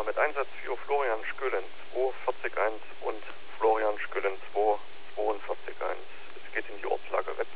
mit Einsatz für Florian Schkölen 241 und Florian Schkölen 2 42 1. Es geht in die Ortslage Wetzlar.